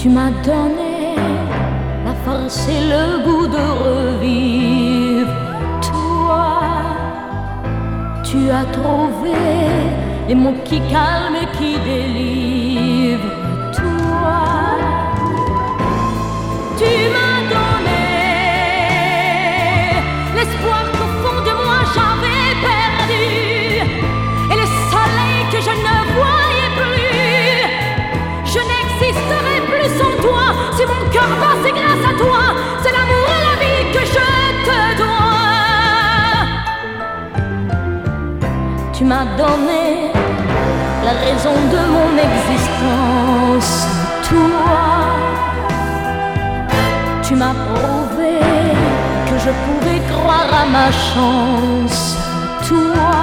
Tu m'as donné la force et le goût de revivre. Toi, tu as trouvé les mots qui calment et qui délivrent. Toi, tu m'as donné l'espoir qu'au fond de moi j'avais perdu, et le soleil que je ne voyais plus. Je n'existerai plus sans toi. Si mon cœur bat, c'est grâce à toi. C'est l'amour et la vie que je te dois. Tu m'as donné la raison de mon existence. Toi, tu m'as prouvé que je pouvais croire à ma chance. Toi,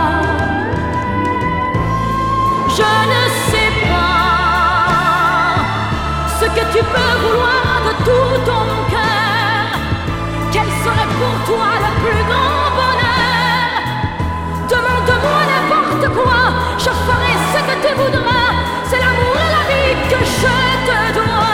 je ne sais pas ce que tu peux vouloir de tout ton cœur. Quel serait pour toi le plus grand bonheur? Demande-moi n'importe quoi, je ferai ce que tu voudras. C'est l'amour et la vie que je te dois.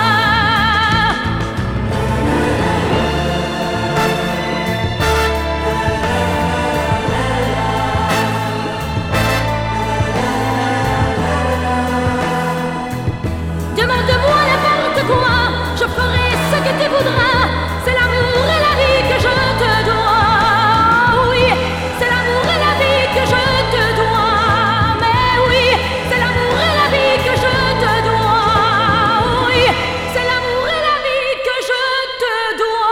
Demande-moi n'importe quoi, je ferai ce que tu voudras. C'est l'amour et la vie que je te dois. Oui, c'est l'amour et la vie que je te dois. Mais oui, c'est l'amour et la vie que je te dois. Oui, c'est l'amour et la vie que je te dois.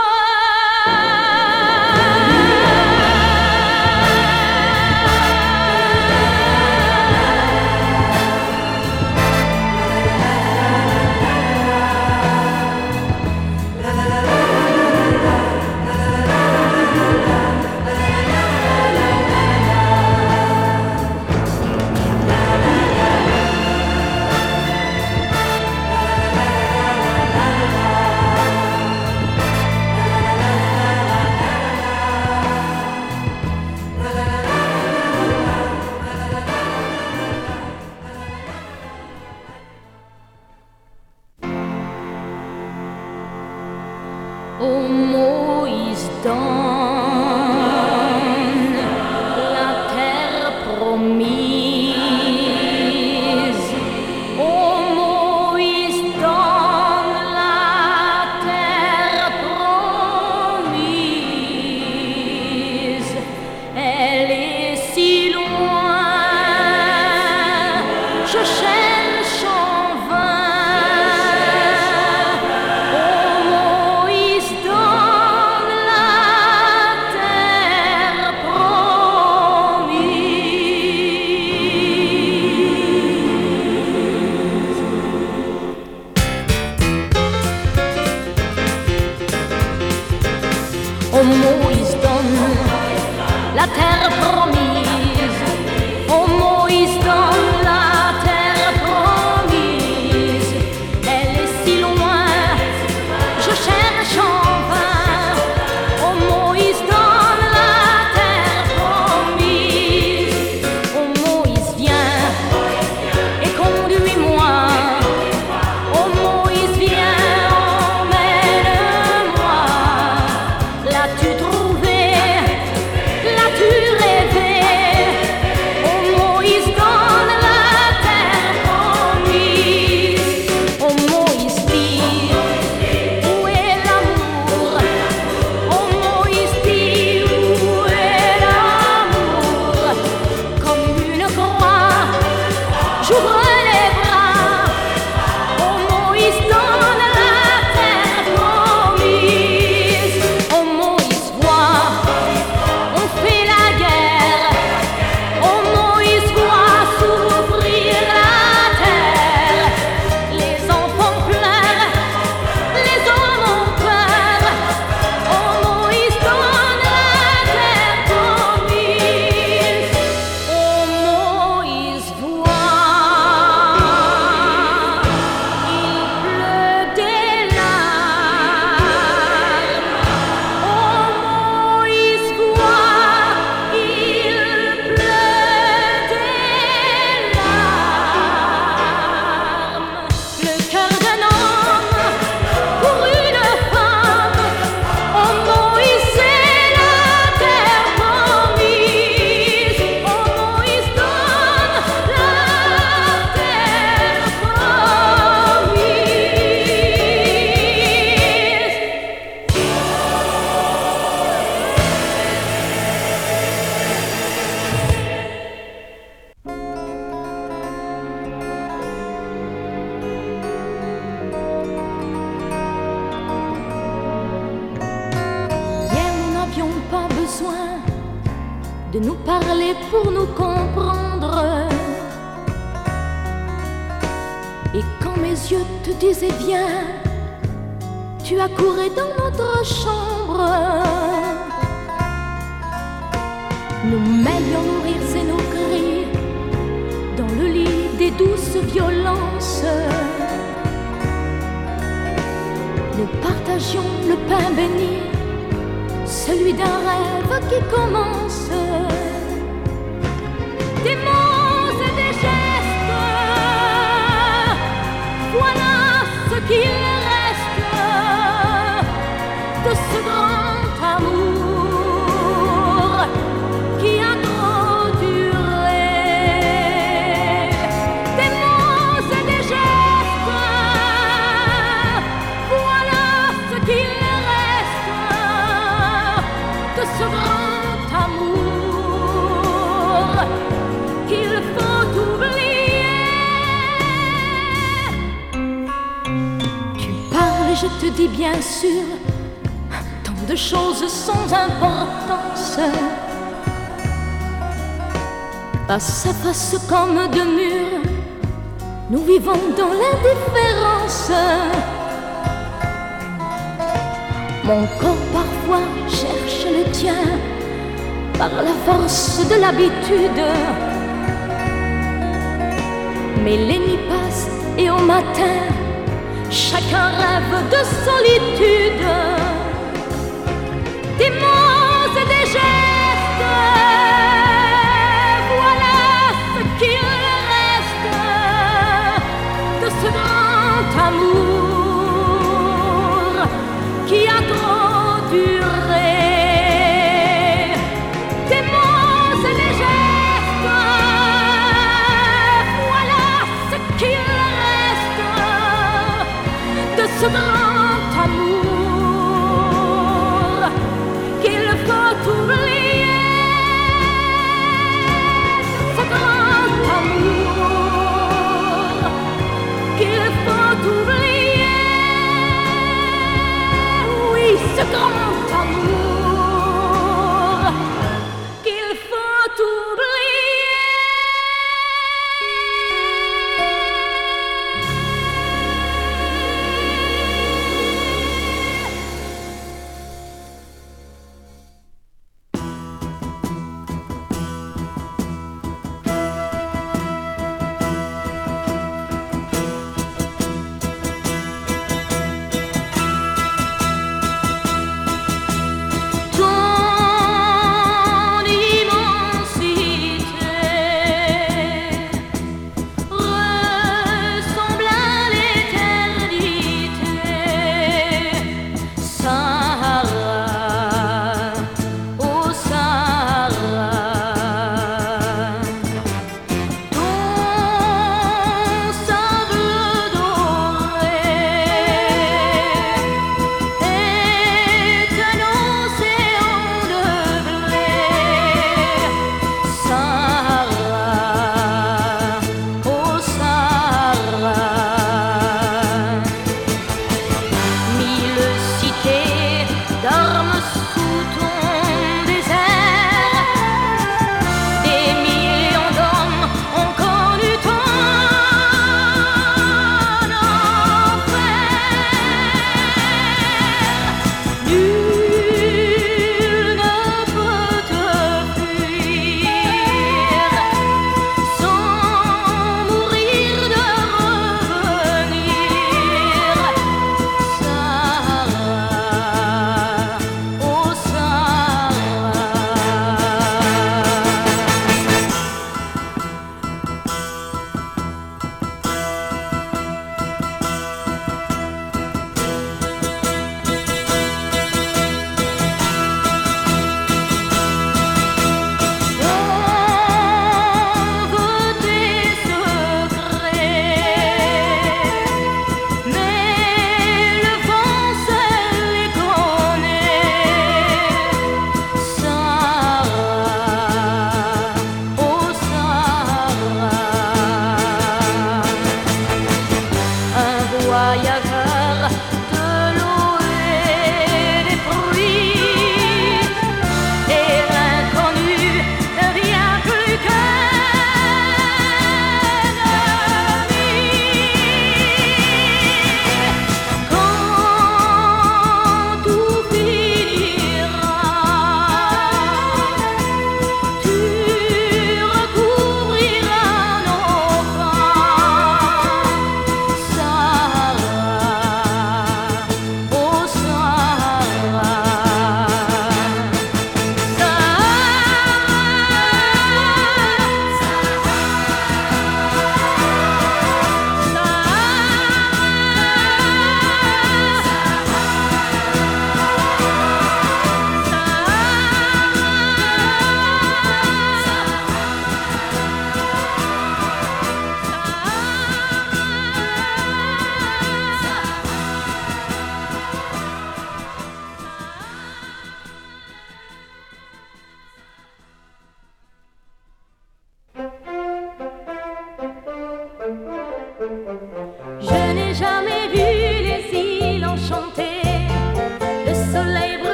Oh Moïse, donne la terre promise. Oh Moïse, donne la terre promise. Elle est si loin, je cherche en vain. Oh Moïse, donne la de nous parler pour nous comprendre. Et quand mes yeux te disaient viens, tu accourais dans notre chambre. Nous mêlions nos rires et nos cris dans le lit des douces violences. Nous partagions le pain béni, celui d'un rêve qui commence. Des mots et des gestes, voilà ce qu'il reste de ce grand amour qui a trop duré. Des mots et des gestes, voilà ce qu'il reste de ce grand amour qu'il faut oublier. Tu parles et je te dis bien sûr tant de choses sans importance, face à face comme deux murs, nous vivons dans l'indifférence. Mon corps parfois cherche le tien par la force de l'habitude, mais les nuits passent et au matin chacun rêve de solitude. Des mots et des gestes, voilà ce qu'il reste de ce grand amour qui a trop duré. Des mots et des gestes, voilà ce qu'il reste de ce grand amour qu'il faut oublier. Ce grand amour qu'il faut oublier. Oui, ce grand amour qu'il faut oublier.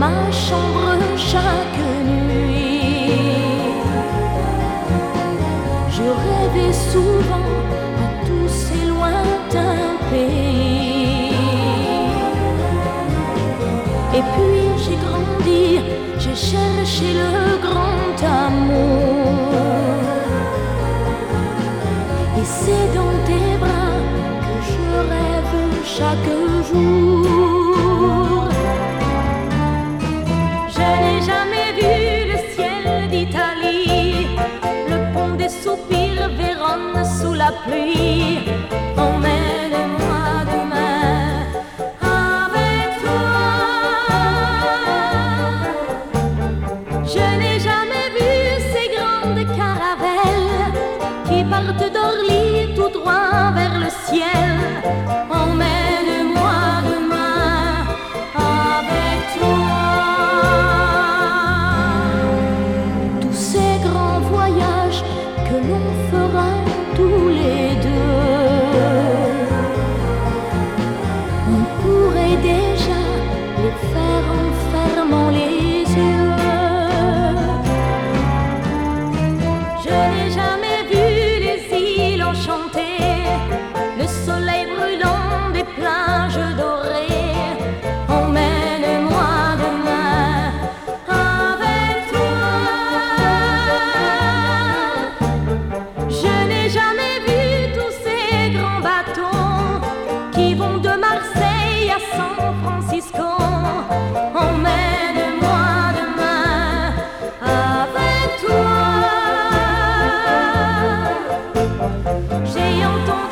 ma chambre chaque nuit. Je rêvais souvent à tous ces lointains pays. Et puis j'ai grandi, j'ai cherché le grand amour. Et c'est dans tes bras que je rêve chaque jour. Je n'ai jamais vu le ciel d'Italie, le pont des soupirs, Vérone sous la pluie. Emmène-moi demain avec toi. Je n'ai jamais vu ces grandes caravelles qui partent d'Orly tout droit vers le ciel. Emmène-moi demain avec toi. Tous ces grands voyages que l'on fera tous les deux, on pourrait déjà les faire en fermant les yeux. Je n'ai jamais vu les îles enchantées, le soleil brûlant des plages dorées. Emmène-moi demain avec toi. Je n'ai jamais vu tous ces grands bateaux qui vont de Marseille à San Francisco. Emmène-moi demain avec toi. J'ai entendu